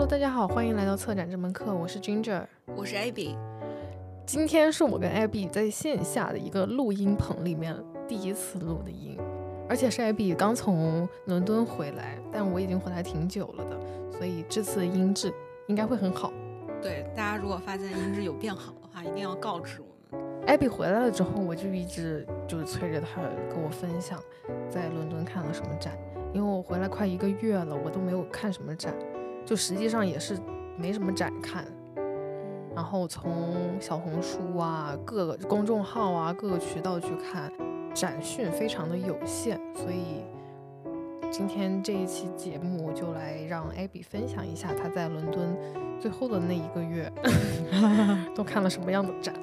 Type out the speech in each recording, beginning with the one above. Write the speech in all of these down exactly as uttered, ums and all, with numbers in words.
大家好，欢迎来到策展这门课，我是 Ginger， 我是 Abby。 今天是我跟 Abby 在线下的一个录音棚里面第一次录的音，而且是 Abby 刚从伦敦回来，但我已经回来挺久了的，所以这次的音质应该会很好。 对，大家如果发现音质有变好的话，一定要告知我们。 Abby 回来了之后，我就一直就是催着她跟我分享在伦敦看了什么展，因为我回来快一个月了，我都没有看什么展，就实际上也是没什么展看。然后从小红书啊、各个公众号啊、各个渠道去看，展讯非常的有限，所以今天这一期节目就来让 Abby 分享一下她在伦敦最后的那一个月都看了什么样的展。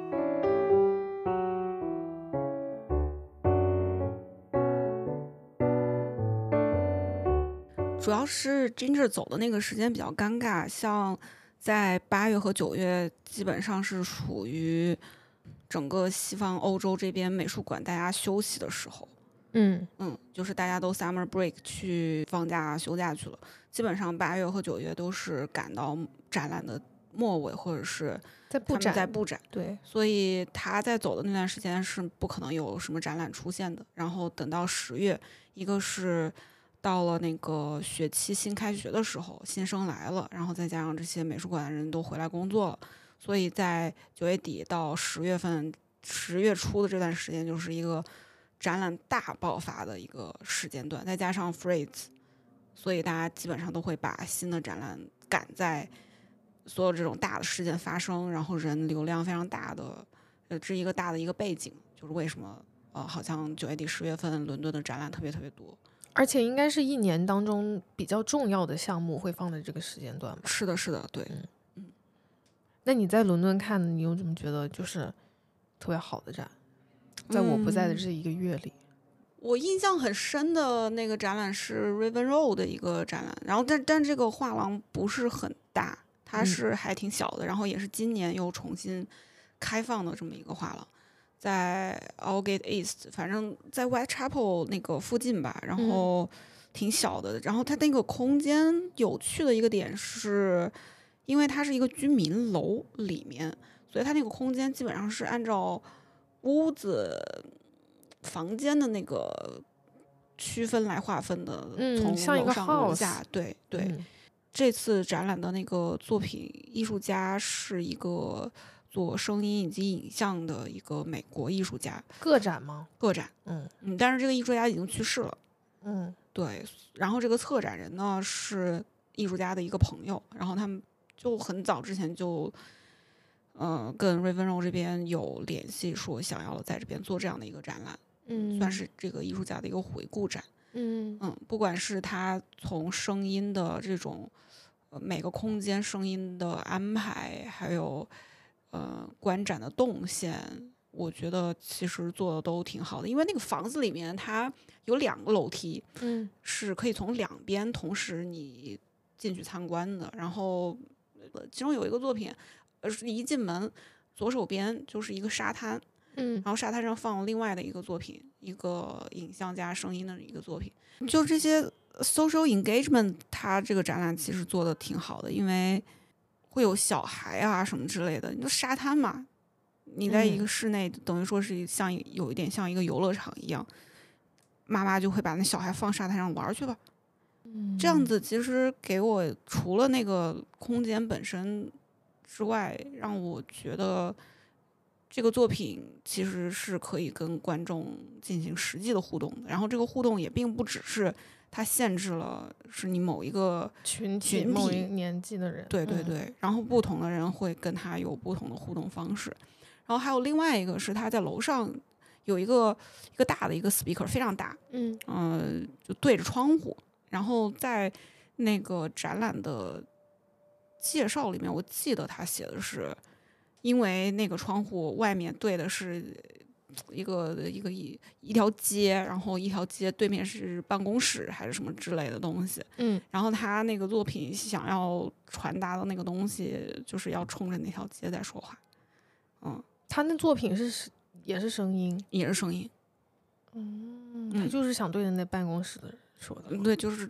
主要是 Ginger 走的那个时间比较尴尬，像在八月和九月基本上是处于整个西方欧洲这边美术馆大家休息的时候。 嗯嗯，就是大家都 summer break 去放假休假去了，基本上八月和九月都是赶到展览的末尾，或者是在布展， 在布展。 对， 所以他在走的那段时间是不可能有什么展览出现的。然后等到十月，一个是到了那个学期新开学的时候，新生来了，然后再加上这些美术馆的人都回来工作了，所以在九月底到十月份、十月初的这段时间，就是一个展览大爆发的一个时间段，再加上 Freeze， 所以大家基本上都会把新的展览赶在所有这种大的事件发生，然后人流量非常大的，呃，这一个大的一个背景，就是为什么呃，好像九月底、十月份伦敦的展览特别特别多。 而且应该是一年当中比较重要的项目会放在这个时间段吧？ 是的，是的，对。 嗯嗯。那你在伦敦看，你有怎么觉得就是特别好的展？在我不在的这一个月里， 嗯、我印象很深的那个展览是 Raven Row 的一个展览，然后但但这个画廊不是很大，它是还挺小的，嗯、然后也是今年又重新开放的这么一个画廊。在 Aldgate East， 反正在 Whitechapel 那个附近吧，然后挺小的。嗯、然后它那个空间有趣的一个点是，因为它是一个居民楼里面，所以它那个空间基本上是按照屋子、房间的那个区分来划分的， 嗯， 从楼上楼下， 对对。 嗯、 这次展览的那个作品艺术家是一个做声音以及影像的一个美国艺术家。 个展吗？ 个展， 嗯嗯，但是这个艺术家已经去世了。 嗯， 对。然后这个策展人呢是艺术家的一个朋友，然后他们就很早之前就，呃，跟 Raven Row 这边有联系，说想要在这边做这样的一个展览， 嗯， 算是这个艺术家的一个回顾展。 嗯嗯，不管是他从声音的这种。每个空间声音的安排，还有呃观展的动线，我觉得其实做的都挺好的。因为那个房子里面它有两个楼梯， 嗯， 是可以从两边同时你进去参观的。然后其中有一个作品，呃，一进门左手边就是一个沙滩， 嗯， 然后沙滩上放了另外的一个作品，一个影像加声音的一个作品，就这些。social engagement 它这个展览其实做的挺好的，因为会有小孩啊什么之类的，你就沙滩嘛，你在一个室内、嗯、等于说是像有一点像一个游乐场一样，妈妈就会把那小孩放沙滩上玩去吧、嗯、这样子其实给我除了那个空间本身之外，让我觉得这个作品其实是可以跟观众进行实际的互动的，然后这个互动也并不只是它限制了是你某一个群体、 群体某一个年纪的人， 对对对、嗯，然后不同的人会跟他有不同的互动方式。然后还有另外一个是他在楼上有一个一个大的一个 speaker， 非常大， 嗯呃，就对着窗户。然后在那个展览的介绍里面，我记得他写的是，因为那个窗户外面对的是。一个一个一一条街，然后一条街对面是办公室还是什么之类的东西， 嗯， 然后他那个作品想要传达的那个东西，就是要冲着那条街在说话，嗯， 他那作品是也是声音， 也是声音， 嗯，他就是想对着那办公室的人说的， 对，就是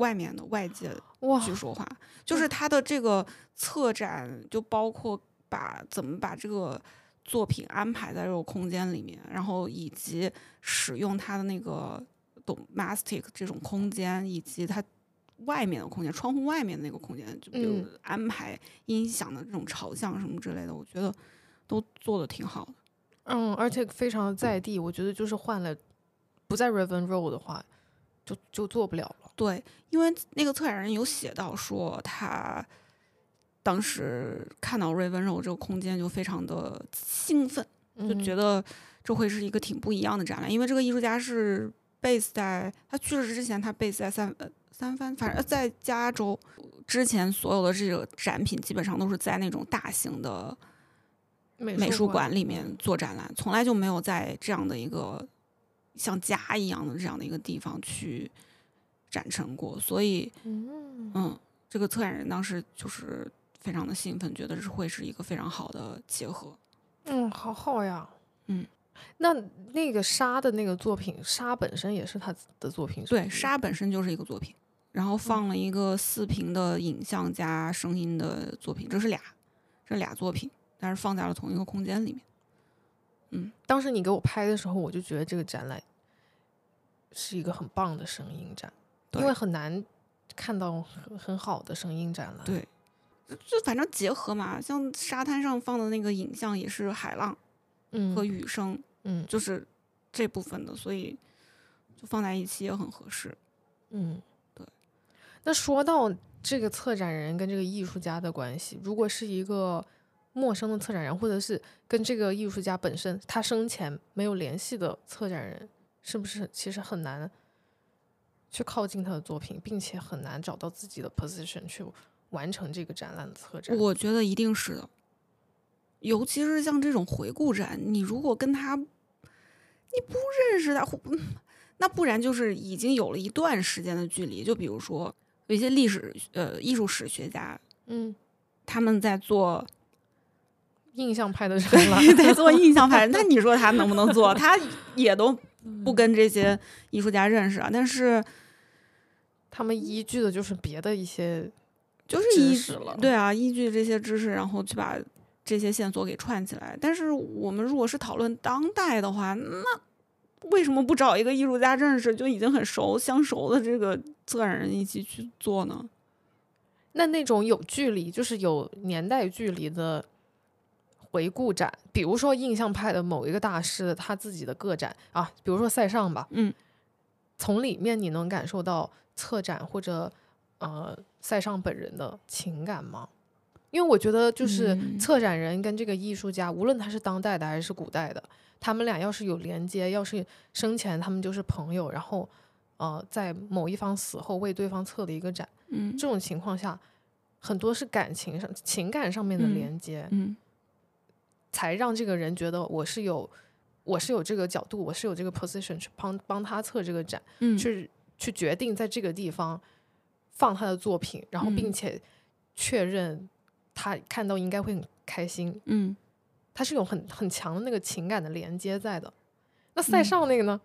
外面的外界哇， 去说话，就是他的这个策展就包括把怎么把这个作品安排在这个空间里面，然后以及使用它的那个 domestic 这种空间，以及它外面的空间，窗户外面的那个空间，就比如安排音响的这种朝向什么之类的，我觉得都做的挺好的。 嗯，而且非常在地，我觉得就是换了不在 Raven Row 的话，就就做不了了。 对，因为那个策展人有写到说，他当时看到 Raven Row 这个空间就非常的兴奋，就觉得这会是一个挺不一样的展览。因为这个艺术家是 base 在他去世之前，他 base 在三呃三藩，反正在加州。之前所有的这个展品基本上都是在那种大型的美术馆里面做展览，从来就没有在这样的一个像家一样的这样的一个地方去展陈过。所以， 嗯嗯，这个策展人当时就是非常的兴奋，觉得这会是一个非常好的结合。 嗯，好好呀。 嗯， 那那个沙的那个作品，沙本身也是他的作品是不是？ 对，沙本身就是一个作品，然后放了一个四屏的影像加声音的作品，这是俩，这俩作品，但是放在了同一个空间里面。嗯， 当时你给我拍的时候，我就觉得这个展览是一个很棒的声音展，因为很难看到很很好的声音展览。 对，就反正结合嘛，像沙滩上放的那个影像也是海浪和雨声， 嗯， 就是这部分的，所以就放在一起也很合适。 嗯， 对。 那说到这个策展人跟这个艺术家的关系，如果是一个陌生的策展人，或者是跟这个艺术家本身他生前没有联系的策展人，是不是其实很难去靠近他的作品，并且很难找到自己的 position 去完成这个展览的策展？ 我觉得一定是的，尤其是像这种回顾展，你如果跟他你不认识他，那不然就是已经有了一段时间的距离。就比如说有一些历史呃艺术史学家， 嗯， 他们在做印象派的展览， 在做印象派，那你说他能不能做？他也都不跟这些艺术家认识啊，但是他们依据的就是别的一些就是知识了。 对啊，依据这些知识，然后去把这些线索给串起来。但是我们如果是讨论当代的话，那为什么不找一个艺术家认识就已经很熟相熟的这个策展人一起去做呢？ 那那种有距离，就是有年代距离的回顾展，比如说印象派的某一个大师的他自己的个展啊，比如说塞尚吧， 嗯， 从里面你能感受到策展或者呃塞尚本人的情感吗？因为我觉得就是策展人跟这个艺术家，嗯、无论他是当代的还是古代的，他们俩要是有连接，要是生前他们就是朋友，然后呃在某一方死后为对方策了一个展， 嗯， 这种情况下，很多是感情上、情感上面的连接， 嗯，嗯才让这个人觉得我是有，我是有这个角度，我是有这个 position 去帮帮他策这个展， 嗯， 去去决定在这个地方放他的作品，然后并且确认他看到应该会很开心， 嗯， 他是有很很强的那个情感的连接在的。那塞尚那个呢？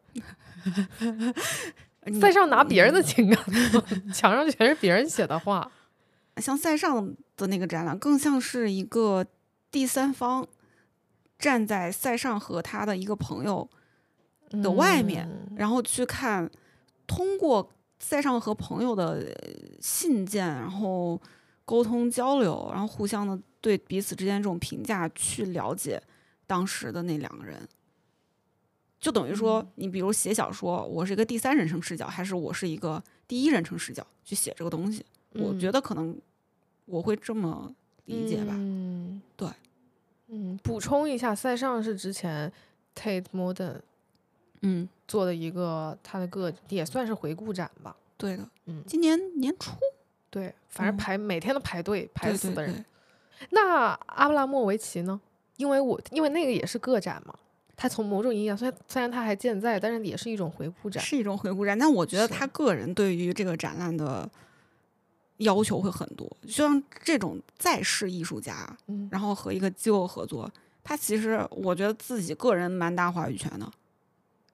嗯、塞尚拿别人的情感，墙上全是别人写的话。 像塞尚的那个展览，更像是一个第三方站在塞尚和他的一个朋友的外面， 嗯、 然后去看，通过塞尚和朋友的信件，然后沟通交流，然后互相的对彼此之间这种评价，去了解当时的那两个人。就等于说，你比如写小说，我是一个第三人称视角，还是我是一个第一人称视角去写这个东西？嗯、我觉得可能我会这么理解吧。 嗯， 对。 嗯，补充一下，塞尚是之前 Tate Modern 嗯做的一个他的个也算是回顾展吧。 对的， 嗯， 今年年初。 对，反正排、嗯、每天都排队排死的人。 对对对。 那阿布拉莫维奇呢？因为我因为那个也是个展嘛，他从某种意义上，虽然虽然他还健在，但是也是一种回顾展， 是一种回顾展。但我觉得他个人对于这个展览的要求会很多，就像这种在世艺术家， 嗯， 然后和一个机构合作，他其实我觉得自己个人蛮大话语权的，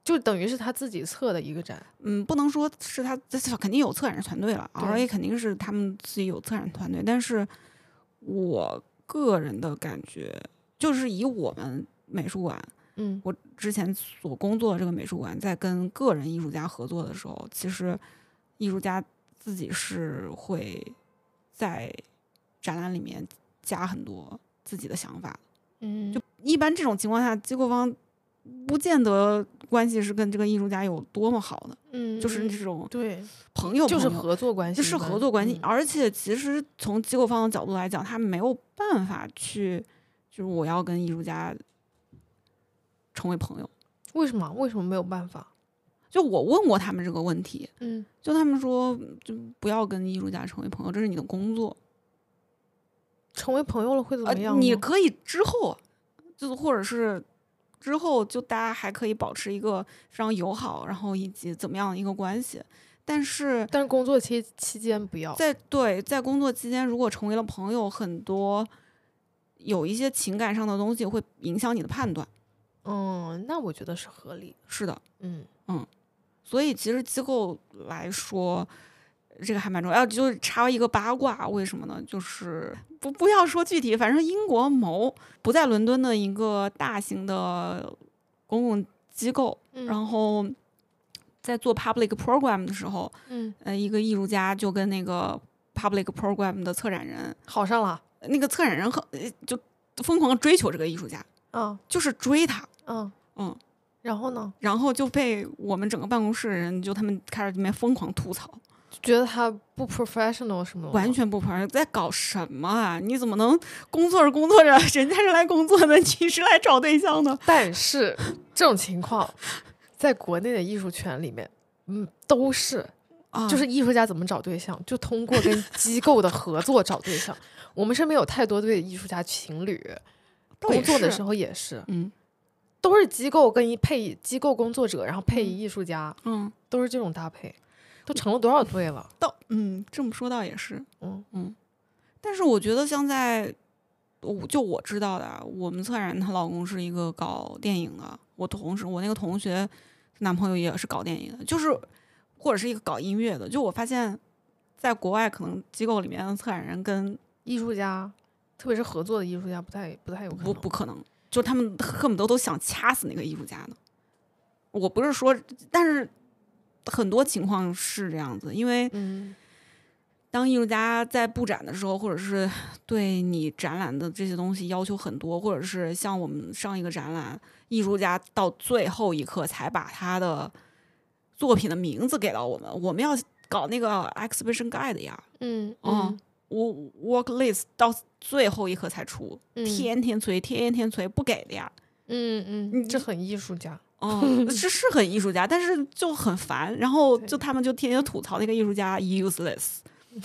就等于是他自己策的一个展。 嗯，不能说是他，肯定有策展团队了 ，R A 肯定是他们自己有策展团队，但是我个人的感觉就是以我们美术馆， 嗯， 我之前所工作的这个美术馆，在跟个人艺术家合作的时候，其实艺术家自己是会在展览里面加很多自己的想法的。 嗯， 就一般这种情况下，机构方不见得关系是跟这个艺术家有多么好的， 嗯， 就是这种对朋友， 就是合作关系， 就是合作关系。 嗯、 而且其实从机构方的角度来讲，他没有办法去，就是我要跟艺术家成为朋友。 为什么？为什么没有办法？ 就我问过他们这个问题， 嗯， 就他们说，就不要跟艺术家成为朋友，这是你的工作。 成为朋友了会怎么样、 呃？你可以之后，就是或者是之后，就大家还可以保持一个非常友好，然后以及怎么样的一个关系。但是， 但是工作期期间不要。 在对，在工作期间，如果成为了朋友，很多有一些情感上的东西会影响你的判断。 嗯，那我觉得是合理。 是的， 嗯嗯，所以其实机构来说，这个还蛮重要。就是插一个八卦，为什么呢？就是不不要说具体，反正英国某不在伦敦的一个大型的公共机构， 嗯、 然后在做 public program 的时候， 嗯， 呃，一个艺术家就跟那个 public program 的策展人好上了， 那个策展人很就疯狂追求这个艺术家， 嗯， 就是追他， 嗯嗯。 然后呢？ 然后就被我们整个办公室的人，就他们开始里面疯狂吐槽， 觉得他不 professional 什么的， 完全不 professional，在搞什么啊？你怎么能工作着工作着，人家是来工作的，你是来找对象的？ 但是这种情况，在国内的艺术圈里面，嗯，都是， 啊、 就是艺术家怎么找对象，就通过跟机构的合作找对象。我们身边有太多对艺术家情侣，工作的时候也是， 嗯。 都是机构跟一配机构工作者，然后配艺术家， 嗯， 都是这种搭配，都成了多少对了？ 倒，嗯，这么说倒也是， 嗯嗯。但是我觉得像在，我就我知道的，我们策展她老公是一个搞电影的，我同事，我那个同学男朋友也是搞电影的，就是或者是一个搞音乐的。就我发现，在国外可能机构里面的策展人跟艺术家，特别是合作的艺术家，不太不太有可能， 不不可能。就他们恨不得都想掐死那个艺术家呢。我不是说，但是很多情况是这样子，因为当艺术家在布展的时候，或者是对你展览的这些东西要求很多，或者是像我们上一个展览，艺术家到最后一刻才把他的作品的名字给到我们，我们要搞那个 exhibition guide 呀， 嗯嗯。我 work list 到最后一刻才出， 嗯、 天天催，天天催，不给的呀。 嗯嗯，这很艺术家， 嗯，是是很艺术家，但是就很烦。然后就他们就天天吐槽那个艺术家 useless。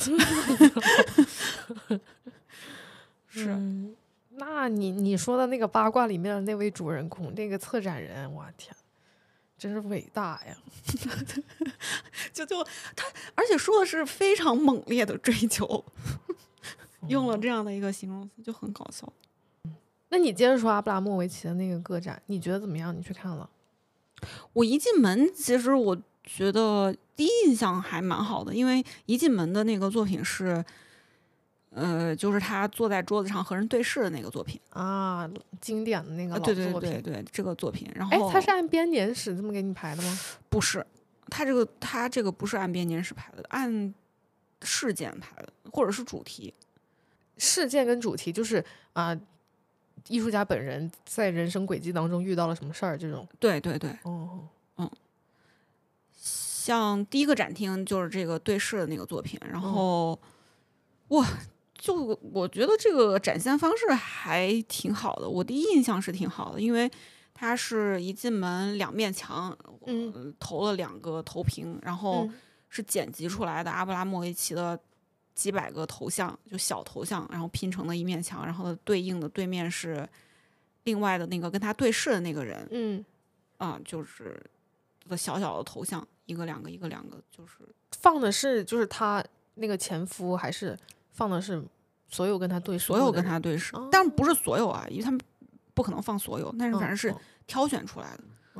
是、 嗯，那你你说的那个八卦里面的那位主人公，那个策展人，我天，真是伟大呀！ 就就他，而且说的是非常猛烈的追求，用了这样的一个形容词，就很搞笑。 那你接着说阿布拉莫维奇的那个个展，你觉得怎么样？你去看了？ 我一进门，其实我觉得第一印象还蛮好的，因为一进门的那个作品是，呃，就是他坐在桌子上和人对视的那个作品啊，经典的那个老作品。 品。对对对对，这个作品。然后， 哎，他是按编年史这么给你排的吗？ 不是，他这个他这个不是按编年史排的，按事件排的，或者是主题。 事件跟主题就是啊。呃艺术家本人在人生轨迹当中遇到了什么事儿？这种对对对， 哦， 嗯，像第一个展厅就是这个对视的那个作品，然后、嗯、哇，就我觉得这个展现方式还挺好的，我第一印象是挺好的，因为它是一进门两面墙， 嗯， 投了两个投屏，然后是剪辑出来的阿布拉莫维奇的。几百个头像，就小头像，然后拼成了一面墙，然后对应的对面是另外的那个跟他对视的那个人， 嗯， 啊，就是个小小的头像，一个两个，一个两个，就是放的是就是他那个前夫，还是放的是所有跟他对视， 所有跟他对视， 哦、 但不是所有啊，因为他们不可能放所有，但是反正是挑选出来的， 哦，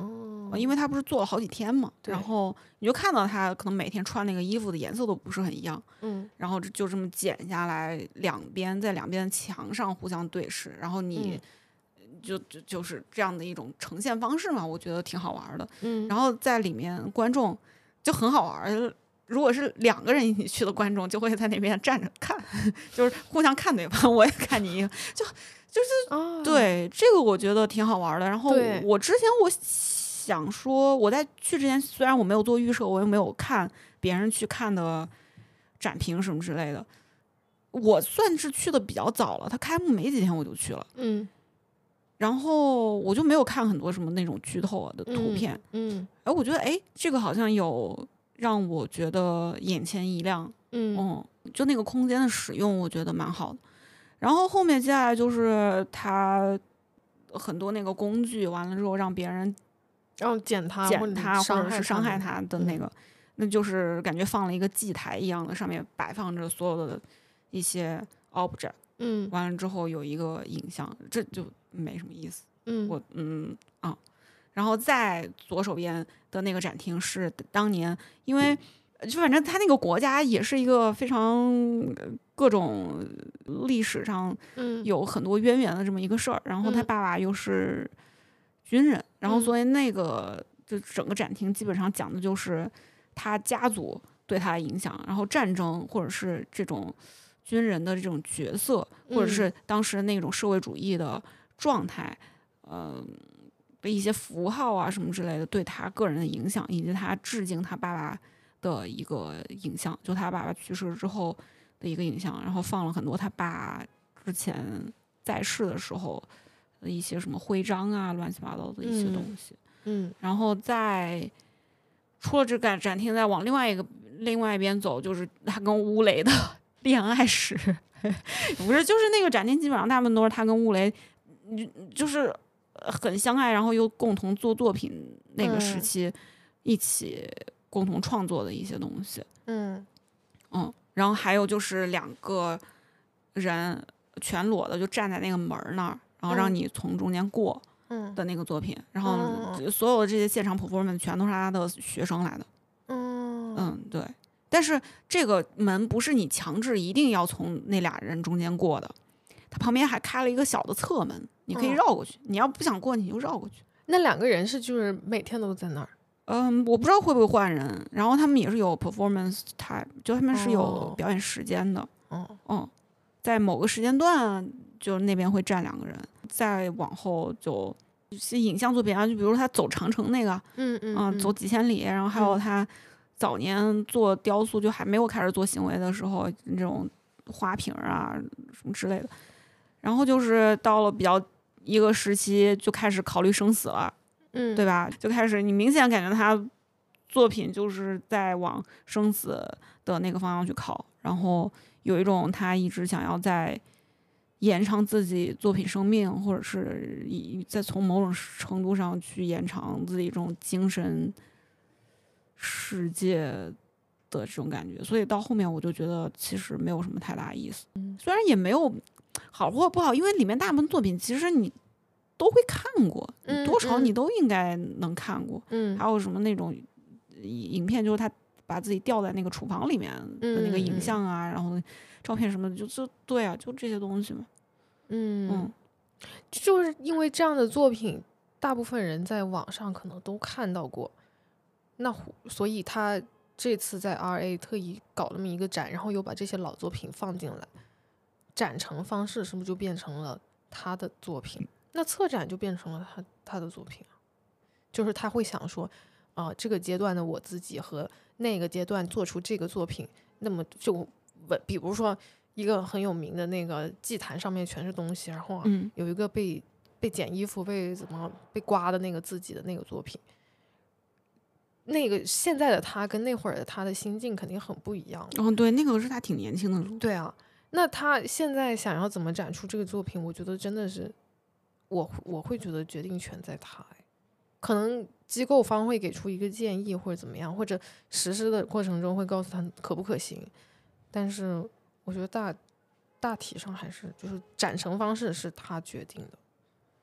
哦， 因为他不是做了好几天嘛，然后你就看到他可能每天穿那个衣服的颜色都不是很一样， 嗯， 然后就这么剪下来，两边在两边的墙上互相对视，然后你就就就是这样的一种呈现方式嘛，我觉得挺好玩的。 嗯， 然后在里面观众就很好玩，如果是两个人一起去的观众，就会在那边站着看，就是互相看对方，我也看你，就就是、 哦、 对这个我觉得挺好玩的。然后我之前我想说，我在去之前虽然我没有做预设，我又没有看别人去看的展评什么之类的，我算是去的比较早了，他开幕没几天我就去了， 嗯， 然后我就没有看很多什么那种剧透的图片， 嗯， 哎、嗯，我觉得哎，这个好像有让我觉得眼前一亮， 嗯嗯，就那个空间的使用，我觉得蛮好的。然后后面接下来就是他很多那个工具，完了之后让别人然后剪他、 剪他或者是伤害他的那个，嗯、那就是感觉放了一个祭台一样的，上面摆放着所有的一些 object， 嗯， 完了之后有一个影像，这就没什么意思。 嗯， 我嗯啊，然后在左手边的那个展厅是当年，因为就反正他那个国家也是一个非常各种历史上有很多渊源的这么一个事儿，然后他爸爸又是军人，然后所以那个就整个展厅基本上讲的就是他家族对他的影响，然后战争或者是这种军人的这种角色，或者是当时那种社会主义的状态，呃的一些符号啊什么之类的对他个人的影响，以及他致敬他爸爸的一个影像，就他爸爸去世之后的一个影像，然后放了很多他爸之前在世的时候的一些什么徽章啊乱七八糟的一些东西， 嗯， 然后再出了这个展厅，再往另外一个另外一边走，就是他跟乌雷的恋爱史不是，就是那个展厅基本上大部分都是他跟乌雷就是很相爱，然后又共同做作品那个时期一起共同创作的一些东西。 嗯嗯，然后还有就是两个人全裸的就站在那个门那儿，然后让你从中间过的那个作品，然后所有的这些现场 performance 全都是他的学生来的。 嗯嗯，对。但是这个门不是你强制一定要从那俩人中间过的，它旁边还开了一个小的侧门，你可以绕过去。嗯、你要不想过，你就绕过去。 那两个人是就是每天都在那儿？ 嗯，我不知道会不会换人。然后他们也是有 performance time， 就他们是有表演时间的。 哦， 嗯，在某个时间段，就那边会站两个人，再往后就。是影像作品啊，就比如他走长城那个， 嗯嗯、 呃、走几千里，然后还有他早年做雕塑，就还没有开始做行为的时候，这种花瓶啊什么之类的，然后就是到了比较一个时期，就开始考虑生死了， 嗯， 对吧？就开始你明显感觉他作品就是在往生死的那个方向去靠，然后有一种他一直想要在延长自己作品生命，或者是以再从某种程度上去延长自己这种精神世界的这种感觉，所以到后面我就觉得其实没有什么太大意思。 嗯、 虽然也没有好或不好，因为里面大部分作品其实你都会看过， 嗯、 多少你都应该能看过。 嗯， 还有什么那种影片，就是他把自己吊在那个厨房里面的那个影像啊， 嗯、 然后照片什么的，就就对啊，就这些东西嘛。 嗯嗯， 就是因为这样的作品，大部分人在网上可能都看到过，那所以他这次在 R A 特意搞那么一个展，然后又把这些老作品放进来，展陈方式是不是就变成了他的作品？那策展就变成了他他的作品，就是他会想说，啊、呃，这个阶段的我自己和那个阶段做出这个作品，那么就比如说。一个很有名的那个祭坛上面全是东西，然后、啊嗯、 有一个被被剪衣服、被怎么被刮的那个自己的那个作品，那个现在的他跟那会儿的他的心境肯定很不一样。 哦，对，那个是他挺年轻的时候。 对啊，那他现在想要怎么展出这个作品，我觉得真的是我我会觉得决定权在他，可能机构方会给出一个建议或者怎么样，或者实施的过程中会告诉他可不可行，但是。我觉得大大体上还是就是展陈方式是他决定的。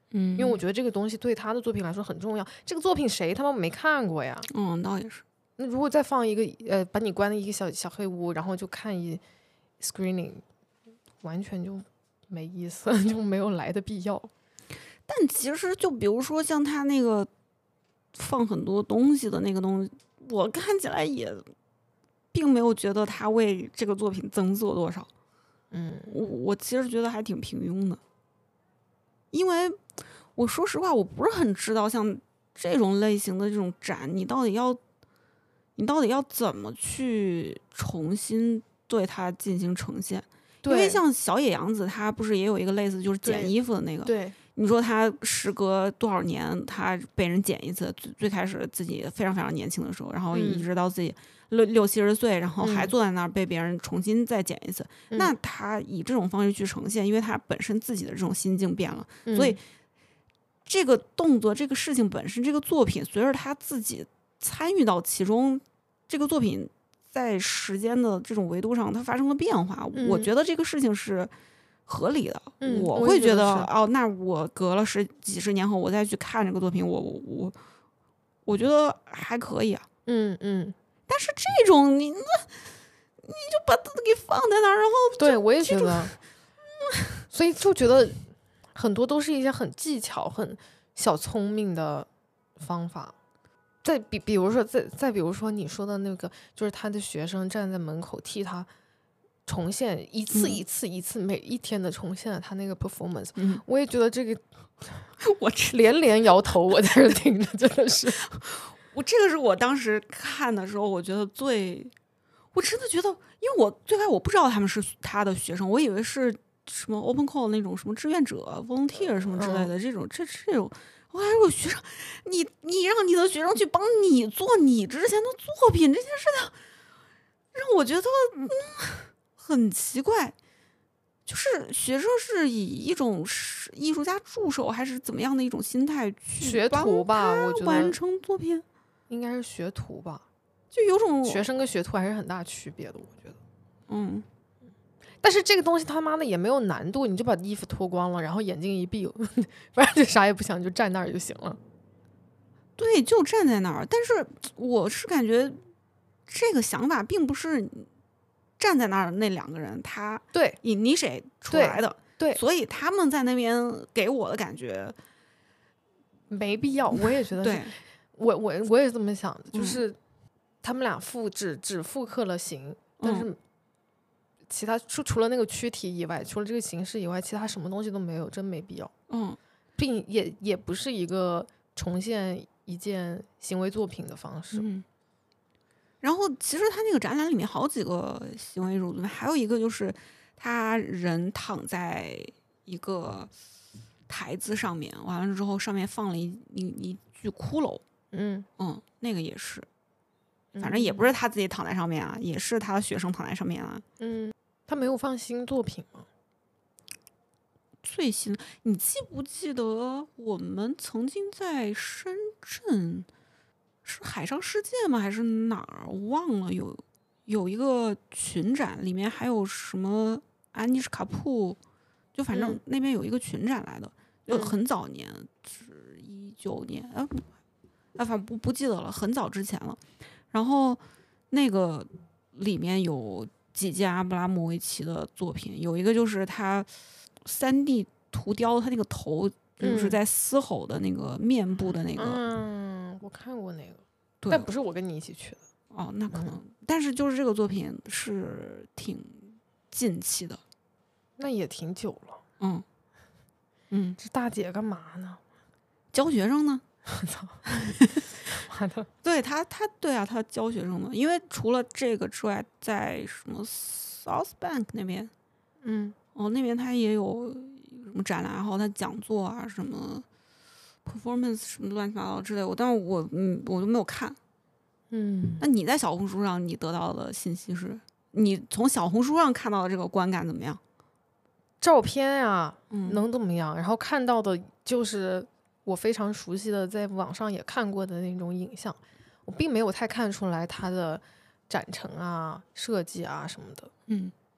嗯， 因为我觉得这个东西对他的作品来说很重要。这个作品谁他妈没看过呀？ 嗯，倒也是。 那如果再放一个呃，把你关在一个小小黑屋，然后就看一 screening， 完全就没意思，就没有来的必要。 但其实就比如说像他那个放很多东西的那个东西，我看起来也并没有觉得他为这个作品增色多少。 嗯， 我我其实觉得还挺平庸的，因为我说实话，我不是很知道像这种类型的这种展，你到底要你到底要怎么去重新对它进行呈现？因为像小野洋子，她不是也有一个类似就是剪衣服的那个？ 对， 你说她时隔多少年，她被人剪一次？最最开始自己非常非常年轻的时候，然后一直到自己六、嗯、六七十岁，然后还坐在那儿被别人重新再剪一次。嗯、那她以这种方式去呈现，因为她本身自己的这种心境变了，嗯、所以这个动作、这个事情本身、这个作品，随着她自己参与到其中，这个作品在时间的这种维度上它发生了变化，嗯、我觉得这个事情是合理的。 嗯、 我会觉得哦， 那我隔了十几十年后我再去看这个作品，我我我我觉得还可以啊。 嗯嗯。 但是这种你那你就把它给放在那儿，然后对我也觉得，所以就觉得很多都是一些很技巧、很小聪明的方法。再比比如说，再再比如说你说的那个，就是他的学生站在门口替他重现一次一次一次、嗯、每一天的重现了他那个 performance， 嗯、 我也觉得这个我连连摇头，我在这听着真的是， 我这个是我当时看的时候，我觉得最，我真的觉得，因为我最开始我不知道他们是他的学生，我以为是什么 open call 那种什么志愿者 volunteer 什么之类的、嗯、这种，这这种。我还有学生，你你让你的学生去帮你做你之前的作品，这件事情让我觉得、嗯、很奇怪。就是学生是以一种艺术家助手还是怎么样的一种心态去学徒吧？我觉得完成作品应该是学徒吧， 就有种学生跟学徒还是很大区别的，我觉得。 嗯。 但是这个东西他妈的也没有难度，你就把衣服脱光了，然后眼睛一闭，反正就啥也不想，就站那儿就行了。 对，就站在那儿。但是我是感觉这个想法并不是站在那儿的那两个人他对以你谁出来的， 对，对所以他们在那边给我的感觉没必要。我也觉得是， 对我我我也这么想的，就是、嗯、他们俩复制只复刻了形，但是。嗯其他除除了那个躯体以外，除了这个形式以外，其他什么东西都没有，真没必要。 嗯， 并也也不是一个重现一件行为作品的方式。 嗯。然后其实他那个展览里面好几个行为艺术作品，还有一个就是他人躺在一个台子上面，完了之后上面放了一一一具骷髅。 嗯嗯，那个也是。反正也不是他自己躺在上面啊，也是他的学生躺在上面啊。 嗯，他没有放新作品吗？ 最新，你记不记得我们曾经在深圳，是海上世界吗？还是哪儿？我忘了。有有一个群展，里面还有什么安妮什卡普，就反正那边有一个群展来的，就、嗯、很早年，是一九年啊，啊，反正不不记得了，很早之前了。然后那个里面有几件阿布拉莫维奇的作品，有一个就是他三 D 涂雕他那个头，就是在嘶吼的那个面部的那个。 嗯，我看过那个， 对， 但不是我跟你一起去的。 哦，那可能， 嗯、 但是就是这个作品是挺近期的， 那也挺久了。 嗯嗯， 这大姐干嘛呢？ 教学生呢？ 我操！ 对他，他对啊，他教学生的，因为除了这个之外，在什么 South Bank 那边， 嗯， 哦，那边他也有什么展览，然后他讲座啊，什么 performance 什么乱七八糟之类的，我但是我嗯，我都没有看。 嗯， 那你在小红书上你得到的信息是，你从小红书上看到的这个观感怎么样？ 照片呀， 嗯， 能怎么样？然后看到的就是我非常熟悉的，在网上也看过的那种影像，我并没有太看出来它的展陈啊、设计啊什么的。 嗯，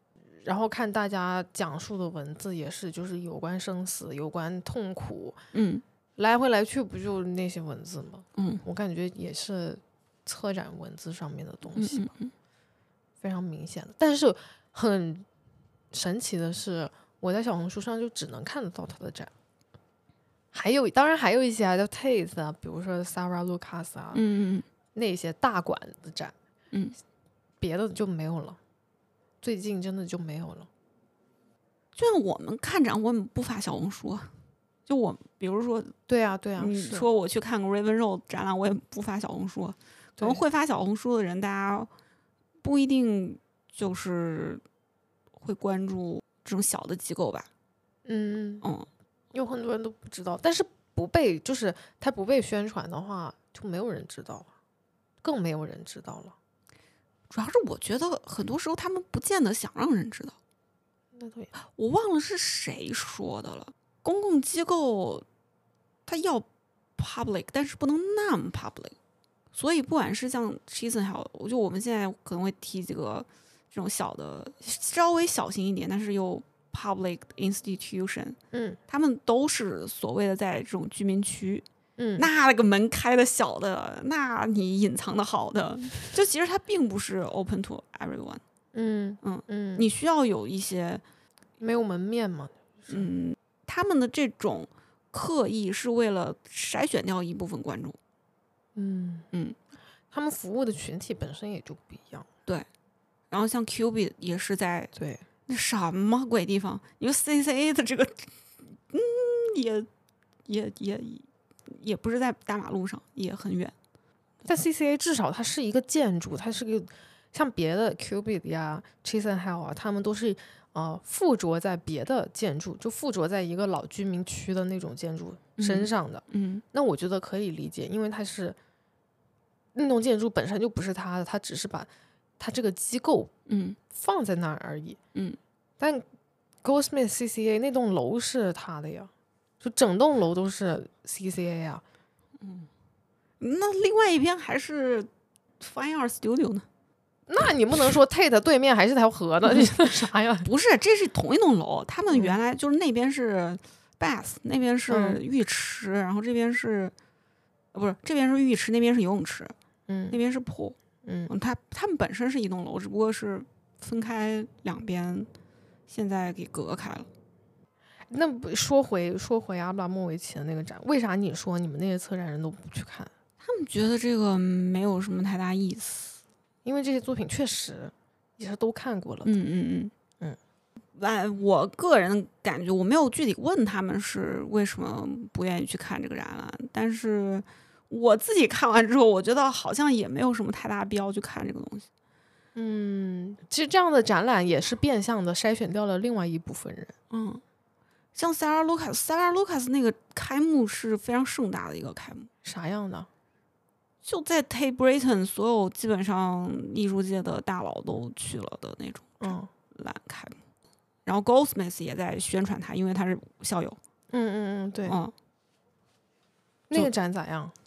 然后看大家讲述的文字也是，就是有关生死，有关痛苦， 嗯， 来回来去不就那些文字吗？ 嗯， 我感觉也是策展文字上面的东西吧， 嗯嗯嗯非常明显的。但是很神奇的是，我在小红书上就只能看得到他的展。还有，当然还有一些啊，叫 Tate 啊，比如说 Sarah Lucas 啊， 嗯嗯那些大馆的展， 嗯， 别的就没有了。最近真的就没有了。 就像我们看展，我们不发小红书，就我比如说， 对啊，对啊， 你是说我去看个 Raven Road 展览，我也不发小红书。可能会发小红书的人，大家不一定就是会关注这种小的机构吧。 嗯嗯， 有很多人都不知道，但是不被就是他不被宣传的话，就没有人知道了，更没有人知道了。 主要是我觉得很多时候他们不见得想让人知道。 那对， 我忘了是谁说的了。公共机构它要 public， 但是不能 non public。所以不管是像 Chisenhall， 就我们现在可能会提几个这种小的，稍微小型一点，但是又 public institution， 嗯， 他们都是所谓的在这种居民区。 嗯， 那那个门开的小的，那你隐藏的好的，就其实它并不是 open to everyone。 嗯嗯嗯， 你需要有一些没有门面嘛？ 嗯，他们的这种刻意是为了筛选掉一部分观众。 嗯嗯， 他们服务的群体本身也就不一样。 对，然后像 Cubit 也是在对， 那什么鬼地方？因为 C C A 的这个，嗯，也也也也不是在大马路上，也很远。 但 C C A 至少它是一个建筑，它是个像别的 Cubit 呀、Chisenhall 啊，他们都是呃附着在别的建筑，就附着在一个老居民区的那种建筑身上的。 嗯， 那我觉得可以理解，因为它是那栋建筑本身就不是他的，他只是把他这个机构嗯放在那儿而已。 嗯， 但 Goldsmith C C A 那栋楼是他的呀，就整栋楼都是 C C A 啊。 那另外一边还是 Fine Art Studio 呢？ 那你不能说 Tate 对面还是条河呢？这是啥呀？ 不是，这是同一栋楼。他们原来就是那边是 bath， 那边是嗯浴池，然后这边是，呃，不是，这边是浴池，那边是游泳池， 嗯那边是 pool。 嗯嗯，它他们本身是一栋楼，只不过是分开两边，现在给隔开了。 那不说回说回阿布拉莫维奇的那个展，为啥你说你们那些策展人都不去看？ 他们觉得这个没有什么太大意思。 因为这些作品确实也是都看过了的。 嗯嗯嗯嗯。 完，我个人感觉，我没有具体问他们是为什么不愿意去看这个展览，但是我自己看完之后，我觉得好像也没有什么太大必要去看这个东西。 嗯，其实这样的展览也是变相的筛选掉了另外一部分人。 嗯，像 Sarah Lucas，Sarah Lucas 那个开幕是非常盛大的一个开幕， 啥样的？ 就在 Tate Britain， 所有基本上艺术界的大佬都去了的那种嗯展览开幕。然后 Goldsmith 也在宣传他，因为他是校友。 嗯嗯嗯，对。 嗯， 那个展咋样？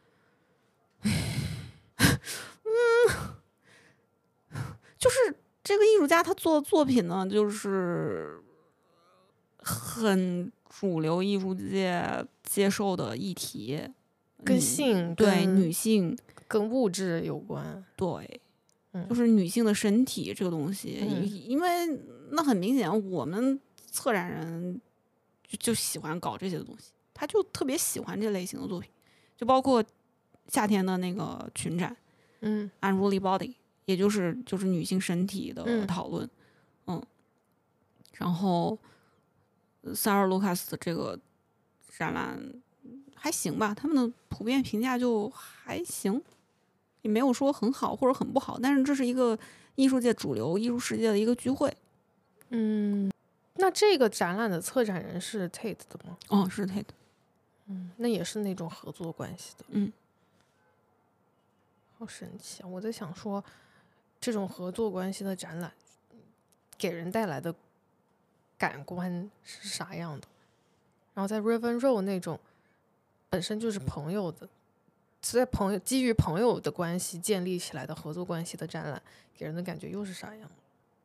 就是这个艺术家他做的作品呢，就是很主流艺术界接受的议题， 跟性对跟女性跟物质有关。 对， 嗯就是女性的身体这个东西， 嗯因为那很明显，我们策展人就就喜欢搞这些东西，他就特别喜欢这类型的作品，就包括夏天的那个群展嗯 ，Unruly Body。也就是就是女性身体的嗯讨论，嗯，嗯然后萨尔卢卡斯的这个展览还行吧，他们的普遍评价就还行，也没有说很好或者很不好，但是这是一个艺术界主流艺术世界的一个聚会。 嗯，那这个展览的策展人是 Tate 的吗？ 哦，是 Tate。 嗯，那也是那种合作关系的。 嗯， 好神奇啊！我在想说。这种合作关系的展览给人带来的感官是啥样的？然后在 Raven Road 那种本身就是朋友的，在朋友基于朋友的关系建立起来的合作关系的展览，给人的感觉又是啥样的？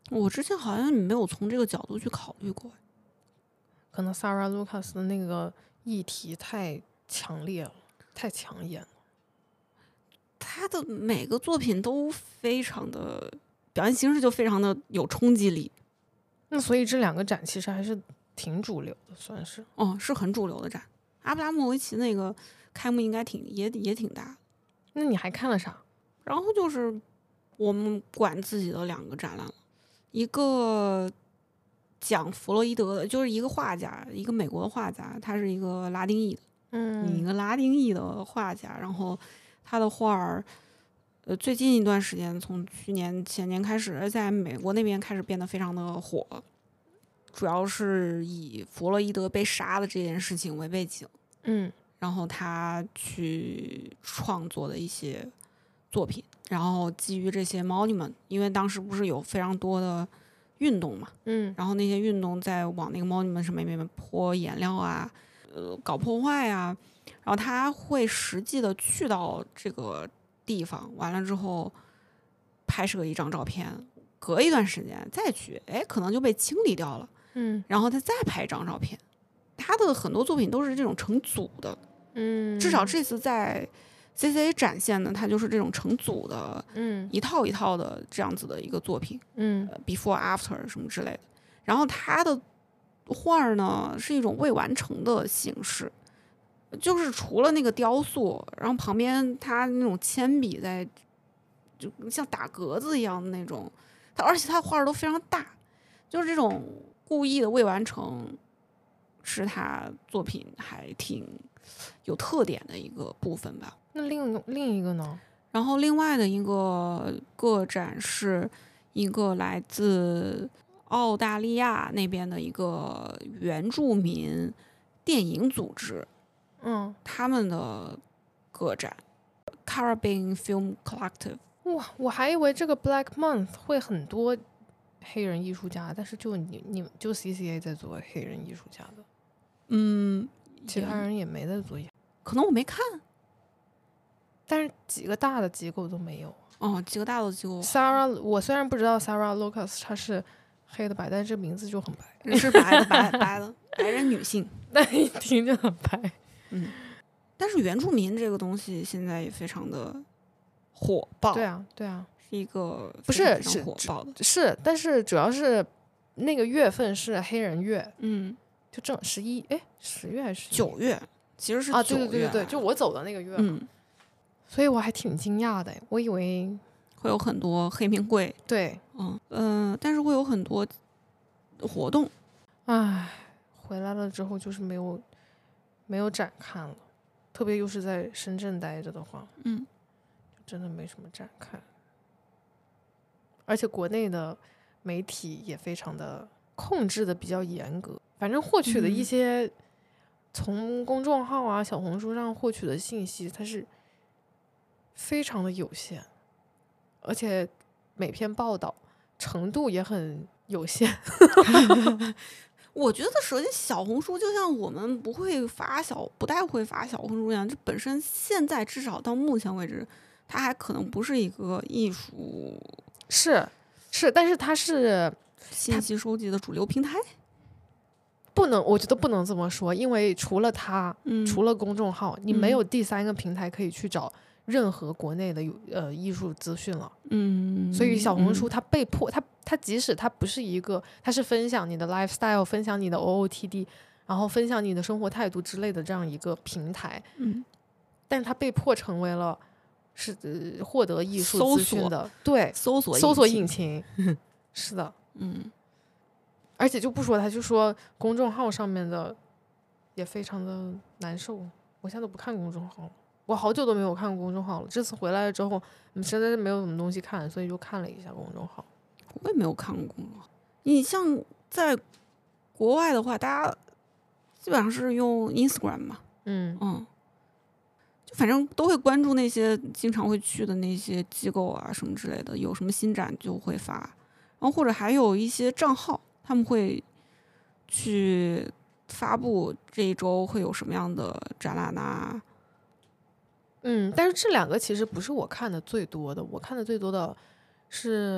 我之前好像没有从这个角度去考虑过。 可能 Sarah Lucas 的那个议题太强烈了，太抢眼了。 他的每个作品都非常的表现形式就非常的有冲击力。 那所以这两个展其实还是挺主流的，算是。 哦，是很主流的展。阿布拉莫维奇那个开幕应该挺也也挺大。 那你还看了啥？ 然后就是我们管自己的两个展览了，一个讲弗洛伊德的，就是一个画家，一个美国的画家，他是一个拉丁裔的， 嗯， 一个拉丁裔的画家，然后他的画儿，呃，最近一段时间，从去年前年开始，在美国那边开始变得非常的火，主要是以弗洛伊德被杀的这件事情为背景， 嗯， 然后他去创作的一些作品，然后基于这些 monument， 因为当时不是有非常多的运动嘛， 嗯， 然后那些运动在往那个 monument 上面泼颜料啊，呃，搞破坏啊，然后他会实际的去到这个地方，完了之后拍摄一张照片，隔一段时间再去，哎，可能就被清理掉了， 嗯， 然后他再拍一张照片。他的很多作品都是这种成组的， 嗯， 至少这次在 C C A 展现的，它就是这种成组的， 嗯， 一套一套的这样子的一个作品， 嗯， 呃 ，before after 什么之类的。然后他的画儿呢是一种未完成的形式，就是除了那个雕塑，然后旁边他那种铅笔在，就像打格子一样的那种，他而且他画儿都非常大，就是这种故意的未完成，是他作品还挺有特点的一个部分吧。 那另一个另一个呢？ 然后另外的一个个展是一个来自澳大利亚那边的一个原住民电影组织， 嗯， 他们的个展 Caribbean Film Collective。 哇，我还以为这个 Black Month 会很多黑人艺术家，但是就你你就 C C A 在做黑人艺术家的， 嗯， 其他人也没在做， 可能我没看。 但是几个大的机构都没有。 哦，几个大的机构。 Sarah，我虽然不知道 Sarah Lucas 她是黑的白，但是这名字就很白， 是白的白白的白人女性， 但一听就很白。 嗯，但是原住民这个东西现在也非常的火爆。 对啊，对啊， 是一个不是非常是火爆的， 是，但是主要是那个月份是黑人月， 嗯， 就正十一，哎，十月还是九月，其实是啊？ 九月， 对对对对对，就我走的那个月， 嗯， 所以我还挺惊讶的，我以为会有很多黑名贵， 对， 嗯嗯、呃，但是会有很多活动， 唉，回来了之后就是没有没有展看了，特别又是在深圳待着的话， 嗯， 就真的没什么展看，而且国内的媒体也非常的控制的比较严格，反正获取的一些从公众号啊、小红书上获取的信息，它是非常的有限，而且每篇报道程度也很有限。 我觉得首先小红书就像我们不会发小不太会发小红书一样，这本身现在至少到目前为止，它还可能不是一个艺术是是，但是它是信息收集的主流平台。 不能，我觉得不能这么说，因为除了它， 嗯， 除了公众号，你没有第三个平台可以去找任何国内的有呃艺术资讯了。 嗯， 所以小红书嗯它被迫，它它即使它不是一个，它是分享你的 lifestyle， 分享你的 O O T D， 然后分享你的生活态度之类的这样一个平台， 嗯， 但是它被迫成为了是、呃、获得艺术资讯的对搜索搜索引擎，是的， 嗯。 而且就不说他，就说公众号上面的也非常的难受。我现在都不看公众号了，我好久都没有看过公众号了。这次回来了之后，你实在是没有什么东西看，所以就看了一下公众号。 我也没有看过公众号。你像在国外的话，大家基本上是用 Instagram 嘛， 嗯嗯，就反正都会关注那些经常会去的那些机构啊什么之类的，有什么新展就会发，然后或者还有一些账号。他们会去发布这一周会有什么样的展览啊？ 嗯，但是这两个其实不是我看的最多的，我看的最多的是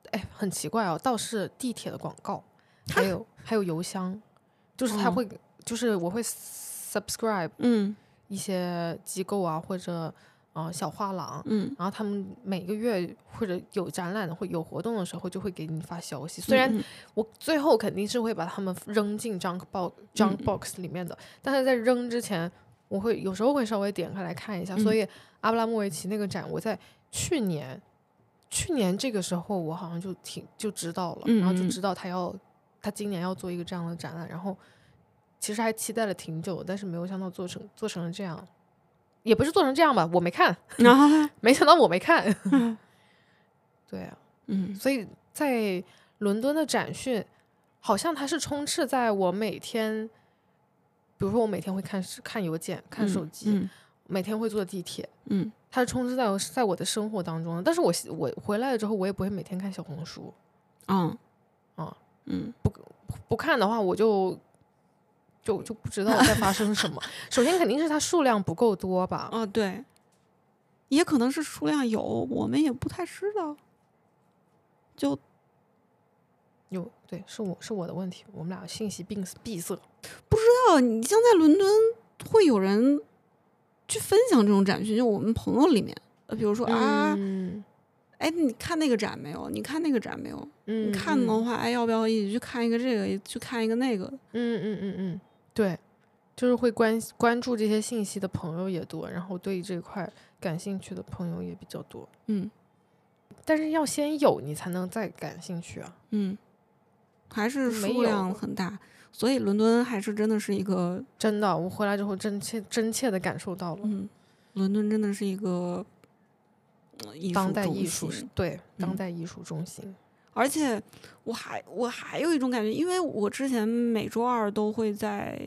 哎，很奇怪哦，倒是地铁的广告，还有还有邮箱，就是他会，哦、就是我会 subscribe 嗯一些机构啊，或者呃小画廊， 嗯， 然后他们每个月或者有展览的会有活动的时候，就会给你发消息。虽然我最后肯定是会把他们扔进 junk box junk box 里面的，嗯、但是在扔之前，我会有时候会稍微点开来看一下。嗯、所以阿布拉莫维奇那个展，我在去年去年这个时候我好像就挺就知道了， 嗯、 然后就知道他要他今年要做一个这样的展览，然后其实还期待了挺久，但是没有想到做成做成了这样。也不是做成这样吧，我没看，啊、没想到我没看。嗯、对啊， 嗯， 所以在伦敦的展讯，好像它是充斥在我每天，比如说我每天会看看邮件、看手机， 嗯嗯、 每天会坐地铁， 嗯， 它是充斥在我在我的生活当中的。但是我我回来了之后，我也不会每天看小红书， 嗯， 啊， 嗯， 不不看的话，我就。就就不知道在发生什么。首先肯定是它数量不够多吧。 哦，对，也可能是数量有，我们也不太知道。就有对，是我是我的问题，我们俩信息闭闭塞。 不知道，你像在伦敦会有人去分享这种展讯，就我们朋友里面，比如说、嗯、啊，哎，你看那个展没有？你看那个展没有？ 嗯， 你看的话，哎，要不要一起去看一个这个，去看一个那个？ 嗯嗯嗯嗯。对，就是会关关注这些信息的朋友也多，然后对这块感兴趣的朋友也比较多。 嗯， 但是要先有你才能再感兴趣啊。 嗯，还是数量很大，所以伦敦还是真的是一个真的，我回来之后真切真切的感受到了。 嗯，伦敦真的是一个、呃、艺术当代艺术对、嗯、当代艺术中心。 而且我还我还有一种感觉，因为我之前每周二都会在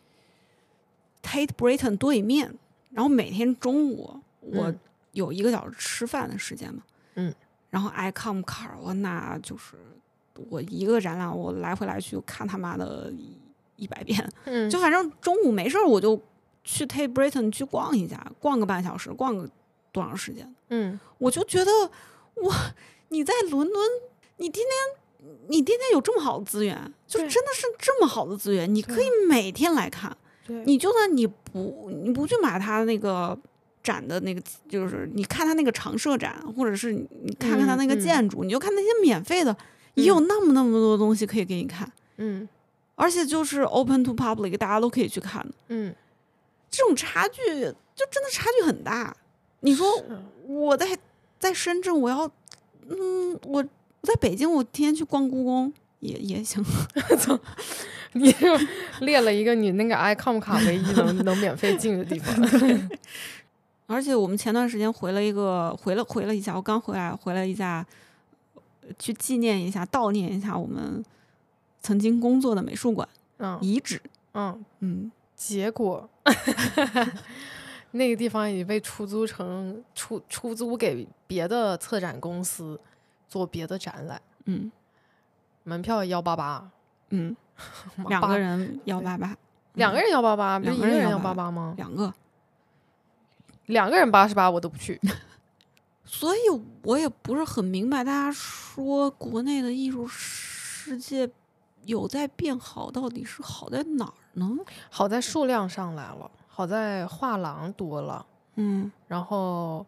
Tate Britain 对面，然后每天中午我有一个小时吃饭的时间嘛， 嗯， 然后 I come car 我那就是我一个展览我来回来去看他妈的一百遍， 嗯， 就反正中午没事我就去 Tate Britain 去逛一下，逛个半小时，逛个多长时间， 嗯， 我就觉得哇，你在伦敦。你天天，你天天有这么好的资源，就真的是这么好的资源，你可以每天来看。你就算你不你不去买他那个展的那个，就是你看他那个常设展，或者是你看看他那个建筑， 嗯、 你就看那些免费的，也有那么那么多东西可以给你看。 嗯， 而且就是 open to public， 大家都可以去看的。 嗯， 这种差距就真的差距很大。你说我在在深圳，我要嗯我。在北京，我天天去逛故宫也也行。 你就列了一个你那个 icom 卡唯一能能免费进的地方。 而且我们前段时间回了一个，回了回了一下，我刚回来回了一下，去纪念一下、悼念一下我们曾经工作的美术馆、 嗯、 遗址。 嗯嗯， 结果那个地方已经被出租成出出租给别的策展公司。做别的展览， 嗯， 门票幺八八， 嗯，两个人幺八八， 两个人幺八八，不是一个人幺八八吗？ 两个， 两个人八十八，我都不去。 所以我也不是很明白，大家说国内的艺术世界有在变好，到底是好在哪儿呢？ 好在数量上来了，好在画廊多了， 嗯， 然后。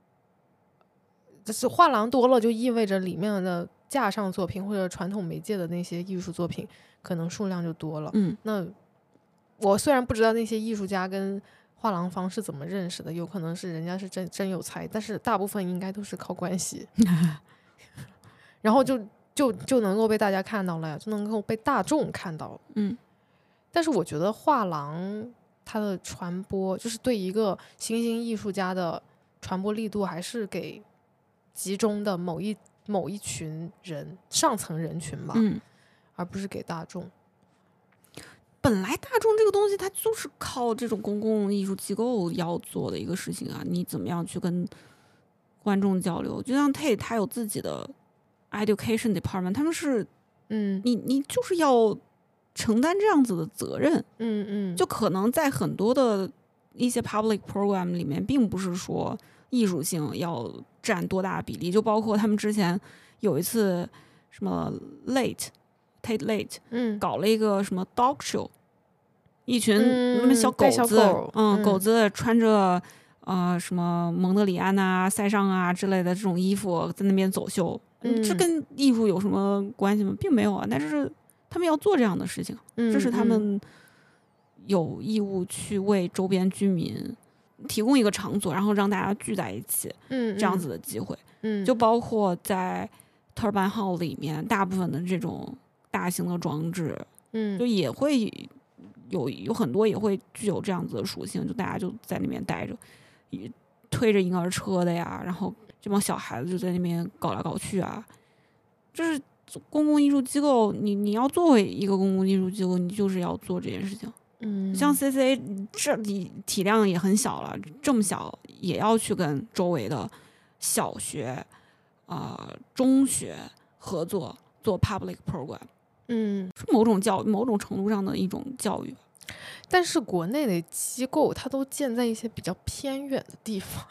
就是画廊多了，就意味着里面的架上作品或者传统媒介的那些艺术作品，可能数量就多了。 嗯， 那我虽然不知道那些艺术家跟画廊方是怎么认识的，有可能是人家是真真有才，但是大部分应该都是靠关系，然后就就就能够被大家看到了呀，就能够被大众看到了。 嗯， 但是我觉得画廊它的传播，就是对一个新兴艺术家的传播力度，还是给集中的某一某一群人，上层人群吧， 嗯， 而不是给大众。 本来大众这个东西，它就是靠这种公共艺术机构要做的一个事情啊，你怎么样去跟观众交流？就像 Tate 他有自己的 education department， 他们是， 嗯， 你你就是要承担这样子的责任， 嗯嗯， 就可能在很多的一些 public program 里面，并不是说艺术性要占多大比例，就包括他们之前有一次什么 late Tate Late 嗯搞了一个什么 dog show，一群嗯那么小狗带小子， 狗嗯， 嗯狗子穿着呃什么蒙德里安呐、塞尚啊之类的这种衣服在那边走秀， 嗯这跟艺术有什么关系吗？并没有啊，但是他们要做这样的事情， 嗯这是他嗯们有义务去为周边居民提供一个场所，然后让大家聚在一起， 嗯这样子的机会， 嗯就包括在 Turbine Hall 里面，大部分的这种大型的装置， 嗯就也会有有很多也会具有这样子的属性，就大家就在那边待着，也推着婴儿车的呀，然后这帮小孩子就在那边搞来搞去啊，就是公共艺术机构，你你要作为一个公共艺术机构，你就是要做这件事情。 嗯， 像 C C A 这里体量也很小了，这么小也要去跟周围的小学、啊、呃、中学合作做 public program， 嗯， 是某种教某种程度上的一种教育。 但是国内的机构它都建在一些比较偏远的地方，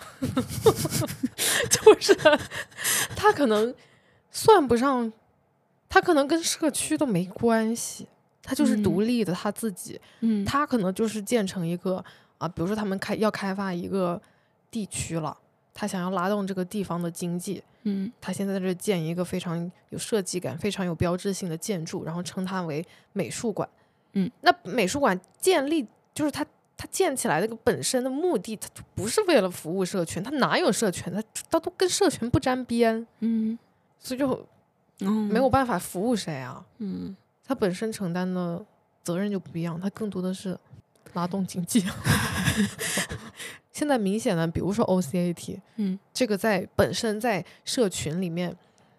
就是它可能算不上，它可能跟社区都没关系，它就是独立的，它自己， 嗯， 它可能就是建成一个啊，比如说他们开要开发一个地区了，他想要拉动这个地方的经济， 嗯， 他现在在这建一个非常有设计感、非常有标志性的建筑，然后称它为美术馆。 嗯， 那美术馆建立就是它它建起来那个本身的目的，它就不是为了服务社群，它哪有社群？它它都跟社群不沾边， 嗯， 所以就嗯没有办法服务谁啊。 嗯， 它本身承担的责任就不一样，它更多的是拉动经济。现在明显的，比如说 O C A T， 嗯， 这个在本身在社群里面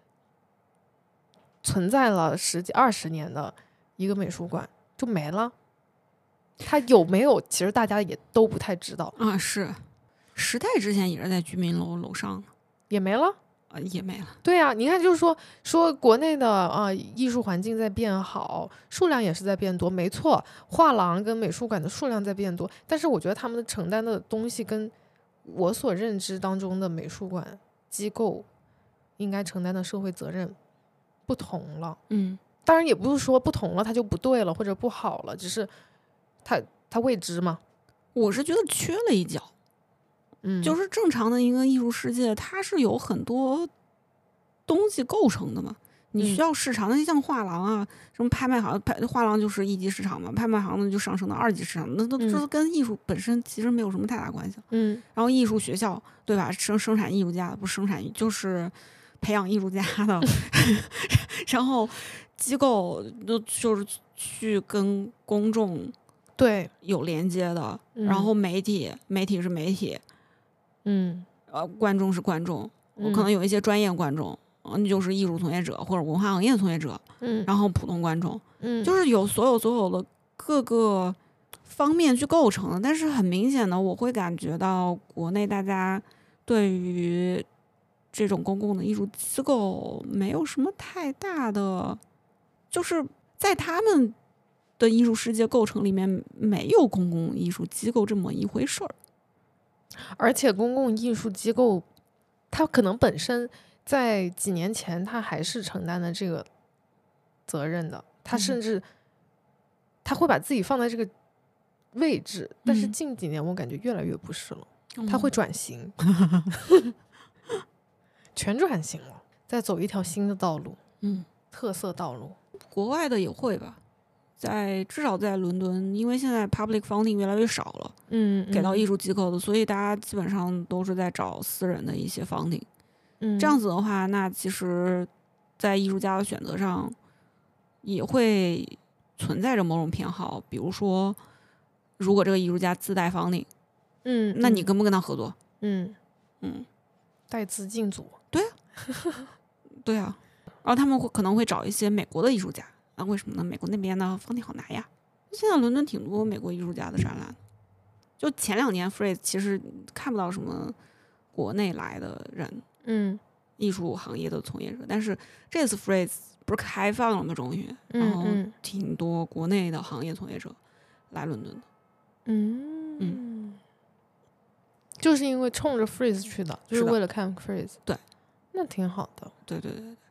存在了十几二十年的一个美术馆就没了，它有没有其实大家也都不太知道啊，是时代之前也是在居民楼楼上呢， 也没了。 啊，也没了。 对啊，你看，就是说说国内的啊、呃、艺术环境在变好，数量也是在变多，没错，画廊跟美术馆的数量在变多，但是我觉得他们的承担的东西跟我所认知当中的美术馆机构应该承担的社会责任不同了。 嗯， 当然也不是说不同了它就不对了或者不好了，只是它它未知嘛。 我是觉得缺了一角。 嗯， 就是正常的一个艺术世界，它是有很多东西构成的嘛。你需要市场，那、嗯、像画廊啊，什么拍卖行，拍画廊就是一级市场嘛，拍卖行呢就上升到二级市场，那都这跟艺术本身其实没有什么太大关系。 嗯， 然后艺术学校对吧，生生产艺术家不是生产就是培养艺术家的，然后机构都就是去跟公众对有连接的， 嗯、 然后媒体媒体是媒体。 嗯， 呃，观众是观众，我嗯、 可能有一些专业观众，嗯，就是艺术从业者或者文化行业从业者， 嗯， 然后普通观众， 嗯， 就是有所有所有的各个方面去构成的。但是很明显的，我会感觉到国内大家对于这种公共的艺术机构没有什么太大的，就是在他们的艺术世界构成里面，没有公共艺术机构这么一回事儿。 而且公共艺术机构，它可能本身在几年前，它还是承担了这个责任的，它甚至他会把自己放在这个位置，嗯、但是近几年我感觉越来越不是了， 嗯、 它会转型，全转型了，再走一条新的道路， 嗯， 特色道路， 国外的也会吧。在至少在伦敦，因为现在 public funding 越来越少了， 嗯， 给到艺术机构的，所以大家基本上都是在找私人的一些 funding。 嗯， 这样子的话，那其实，在艺术家的选择上，也会存在着某种偏好。比如说，如果这个艺术家自带 funding， 嗯， 那你跟不跟他合作？ 嗯嗯， 带资进组， 对啊，对啊，然后他们会可能会找一些美国的艺术家。啊，为什么呢？美国那边呢funding好拿呀。现在伦敦挺多美国艺术家的展览，就前两年 Frieze 其实看不到什么国内来的人， 嗯， 艺术行业的从业者。但是这次 Frieze 不是开放了吗？终于，然后挺多国内的行业从业者来伦敦的。 嗯嗯， 就是因为冲着 Frieze 去的，就是为了看 Frieze。 对， 那挺好的。 对对对对。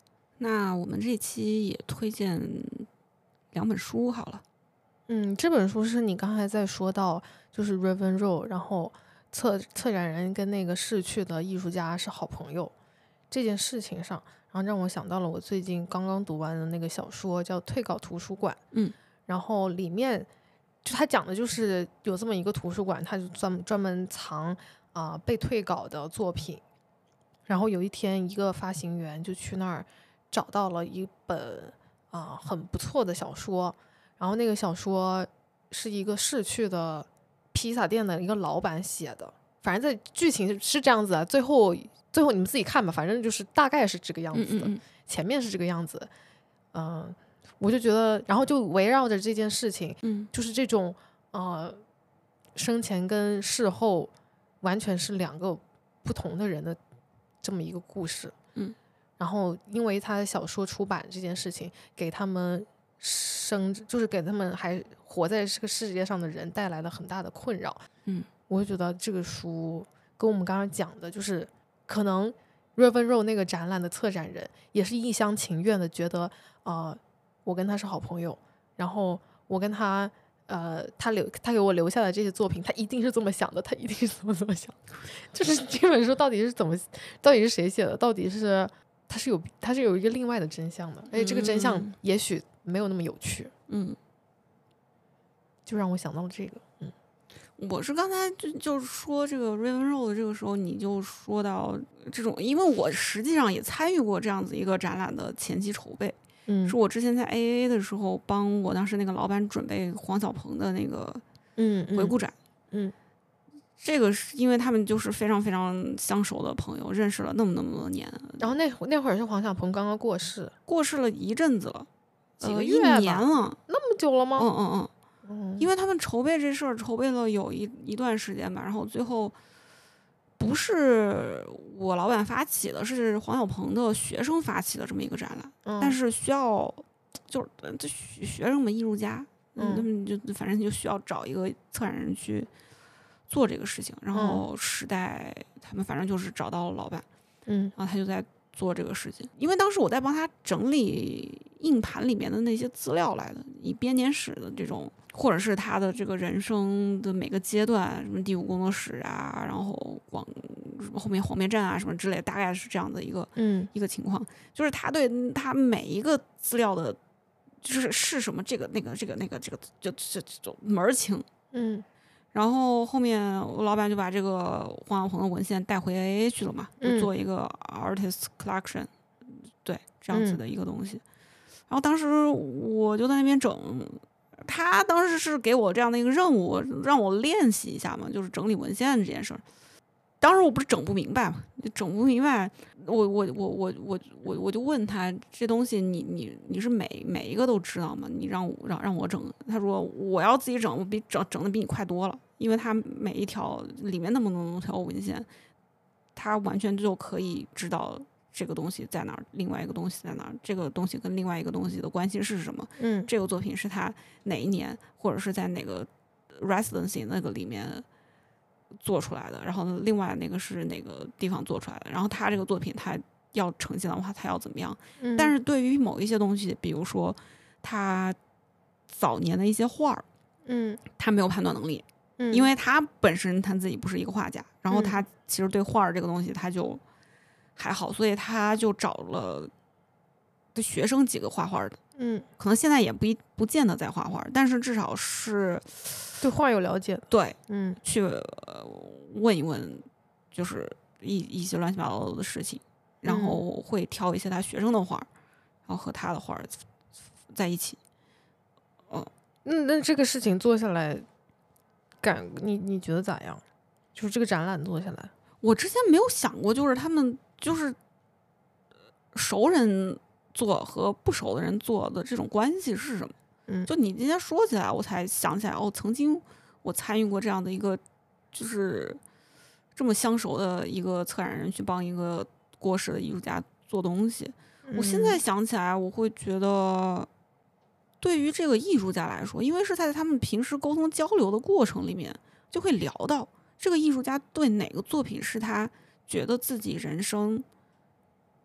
那我们这期也推荐两本书好了。 嗯，这本书是你刚才在说到，就是 Riven Road， 然后策策展人跟那个逝去的艺术家是好朋友这件事情上，然后让我想到了我最近刚刚读完的那个小说，叫《退稿图书馆》。 嗯， 然后里面就他讲的就是有这么一个图书馆，他就专专门藏啊、呃、被退稿的作品。然后有一天，一个发行员就去那儿找到了一本啊、呃、很不错的小说。然后那个小说是一个逝去的披萨店的一个老板写的，反正在剧情是这样子啊，最后最后你们自己看吧，反正就是大概是这个样子的， 嗯嗯嗯前面是这个样子，嗯、呃，我就觉得，然后就围绕着这件事情， 嗯， 就是这种呃生前跟事后完全是两个不同的人的这么一个故事， 嗯， 然后因为他小说出版这件事情，给他们生就是给他们还活在这个世界上的人带来了很大的困扰。 嗯， 我就觉得这个书跟我们刚刚讲的，就是可能 Riven Road 那个展览的策展人也是一厢情愿的觉得，呃，我跟他是好朋友，然后我跟他，呃，他留他给我留下的这些作品，他一定是这么想的，他一定是怎么怎么想，就是这本书到底是怎么，到底是谁写的，到底是他是有他是有一个另外的真相的，而且这个真相也许没有那么有趣， 嗯， 就让我想到了这个，嗯。 我是刚才就就是说这个 Riven Road 的这个时候，你就说到这种，因为我实际上也参与过这样子一个展览的前期筹备， 嗯， 是我之前在 A A A 的时候帮我当时那个老板准备黄小鹏的那个嗯回顾展， 嗯，嗯这个是因为他们就是非常非常相熟的朋友，认识了那么那么多年， 然后那那会儿是黄小鹏刚刚过世， 过世了一阵子了， 几个呃、 月吧一年了， 那么久了吗？ 嗯嗯嗯。 嗯， 因为他们筹备这事儿筹备了有一一段时间吧，然后最后不是我老板发起的，是黄小鹏的学生发起的这么一个展览， 嗯、 但是需要就是这学生们艺术家， 嗯， 他们就反正就需要找一个策展人去做这个事情，然后时代他们反正就是找到了老板， 嗯， 然后他就在做这个事情，因为当时我在帮他整理硬盘里面的那些资料来的，以编年史的这种。或者是他的这个人生的每个阶段，什么第五工作室啊，然后广什么后面黄梅镇啊什么之类，大概是这样的一个嗯一个情况。就是他对他每一个资料的，就是是什么这个那个这个那个这个就就就门儿清。 嗯， 然后后面我老板就把这个黄小鹏的文献带回 A A 去了嘛，就做一个 artist collection，、嗯、对这样子的一个东西。然后当时我就在那边整。他当时是给我这样的一个任务，让我练习一下嘛，就是整理文献这件事儿。当时我不是整不明白嘛，整不明白，我我我我我我我就问他这东西你你你是每每一个都知道吗？你让我让让我整，他说我要自己整，我比整整的比你快多了，因为他每一条里面那么多条文献，他完全就可以知道。这个东西在哪儿？另外一个东西在哪儿？这个东西跟另外一个东西的关系是什么？ 嗯， 这个作品是他哪一年，或者是在哪个 residency 那个里面做出来的？然后另外那个是哪个地方做出来的？然后他这个作品他要呈现的话，他要怎么样？ 嗯、 但是对于某一些东西，比如说他早年的一些画儿， 嗯， 他没有判断能力， 嗯， 因为他本身他自己不是一个画家，然后他其实对画儿这个东西他就。还好，所以他就找了的学生几个画画的， 嗯， 可能现在也不一不见得在画画，但是至少是对画有了解的， 对， 嗯， 去、呃、问一问，就是一一些乱七八糟的事情，然后会挑一些他学生的画，然后和他的画在一起。嗯， 那那这个事情做下来，感你你觉得咋样？就是这个展览做下来， 我之前没有想过，就是他们。就是熟人做和不熟的人做的这种关系是什么？ 嗯， 就你今天说起来，我才想起来，哦，曾经我参与过这样的一个，就是这么相熟的一个策展人去帮一个过世的艺术家做东西。 嗯、 我现在想起来，我会觉得，对于这个艺术家来说，因为是在他们平时沟通交流的过程里面，就会聊到这个艺术家对哪个作品是他。觉得自己人生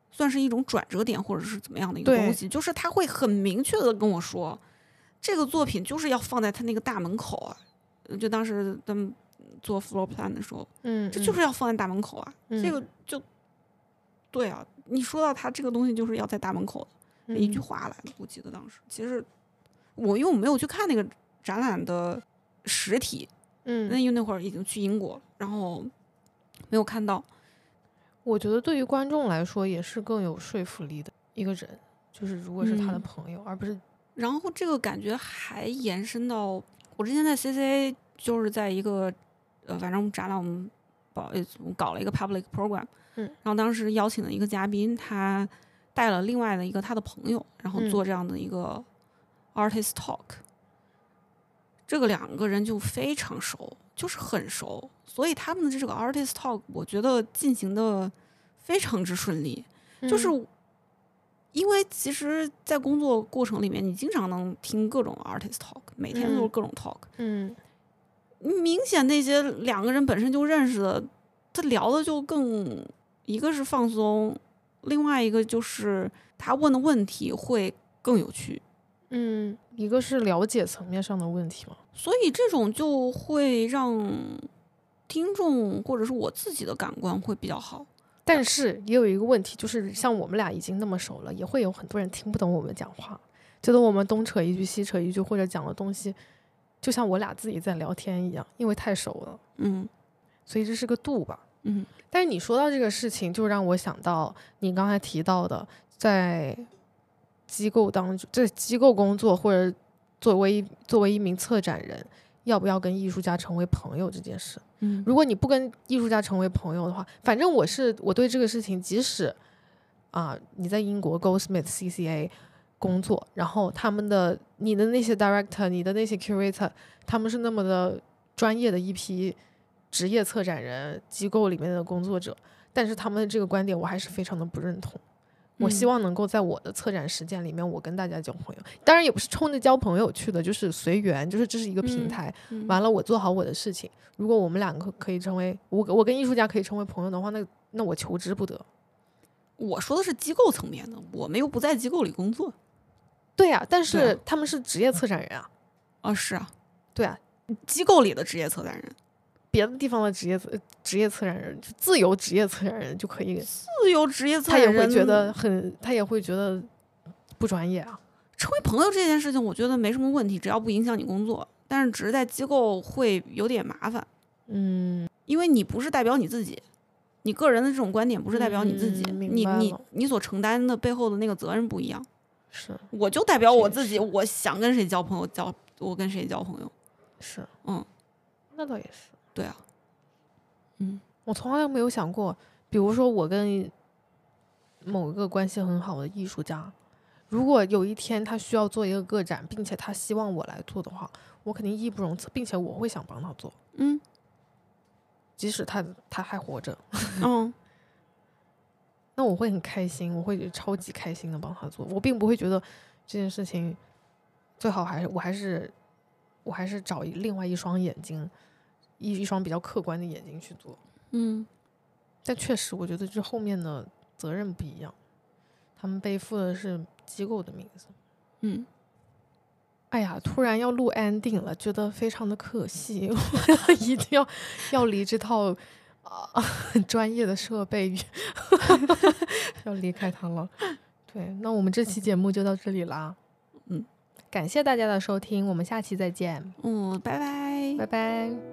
算是一种转折点或者是怎么样的一个东西，就是他会很明确的跟我说，这个作品就是要放在他那个大门口啊，就当时他们做 floor plan 的时候， 嗯， 这就是要放在大门口啊， 嗯、 这个就对啊，你说到他这个东西就是要在大门口的、嗯、一句话来的，我记得当时其实我因为我没有去看那个展览的实体， 嗯， 那因为那会儿已经去英国，然后没有看到。 我觉得对于观众来说也是更有说服力的一个人，就是如果是他的朋友、嗯、而不是。 然后这个感觉还延伸到我之前在 C C A 就是在一个呃反正展览我们搞搞了一个 public program， 嗯， 然后当时邀请了一个嘉宾，他带了另外的一个他的朋友，然后做这样的一个 artist talk、嗯、这个两个人就非常熟，就是很熟，所以他们的这个 artist talk 我觉得进行的非常之顺利、嗯、就是因为其实在工作过程里面你经常能听各种 artist talk， 每天都是各种 talk， 嗯， 明显那些两个人本身就认识的，他聊的就更，一个是放松，另外一个就是他问的问题会更有趣。 嗯，一个是了解层面上的问题嘛， 所以这种就会让听众或者是我自己的感官会比较好。 但是也有一个问题，就是像我们俩已经那么熟了，也会有很多人听不懂我们讲话，觉得我们东扯一句西扯一句，或者讲的东西就像我俩自己在聊天一样，因为太熟了。 嗯， 所以这是个度吧。 嗯， 但是你说到这个事情，就让我想到你刚才提到的，在机构当中，在机构工作或者作为作为一名策展人，要不要跟艺术家成为朋友这件事。 嗯， 如果你不跟艺术家成为朋友的话，反正我是我对这个事情，即使啊、呃、你在英国 Goldsmith、C C A 工作，然后他们的你的那些 director、你的那些 curator， 他们是那么的专业的一批职业策展人，机构里面的工作者，但是他们的这个观点我还是非常的不认同。我希望能够在我的策展实践里面，我跟大家交朋友，当然也不是冲着交朋友去的，就是随缘，就是这是一个平台、 嗯嗯、 完了我做好我的事情。如果我们两个可以成为我我跟艺术家可以成为朋友的话，那那我求之不得。 我说的是机构层面的，我们又不在机构里工作。 对啊，但是他们是职业策展人啊。 啊，是啊， 对啊， 机构里的职业策展人， 别的地方的职业职业策展人，自由职业策展人就可以。 自由职业策展人， 他也会觉得很，他也会觉得不专业啊。 成为朋友这件事情，我觉得没什么问题，只要不影响你工作。但是只是在机构会有点麻烦， 嗯， 因为你不是代表你自己，你个人的这种观点不是代表你自己， 嗯、 你你你所承担的背后的那个责任不一样。 是， 我就代表我自己，我想跟谁交朋友，交我跟谁交朋友。 是， 嗯， 那倒也是。 对啊，嗯， 我从来没有想过，比如说我跟某个关系很好的艺术家，如果有一天他需要做一个个展，并且他希望我来做的话，我肯定义不容辞，并且我会想帮他做。 嗯， 即使他他还活着。 嗯。 那我会很开心，我会超级开心的帮他做，我并不会觉得这件事情最好还是我还是我还是找另外一双眼睛，一一双比较客观的眼睛去做。 嗯， 但确实我觉得这后面的责任不一样，他们背负的是机构的名字。 嗯， 哎呀，突然要录 ending 了，觉得非常的可惜，我一定要要离这套啊，很专业的设备要离开它了。对，那我们这期节目就到这里啦。 嗯， 感谢大家的收听，我们下期再见。 嗯，拜拜， 拜拜。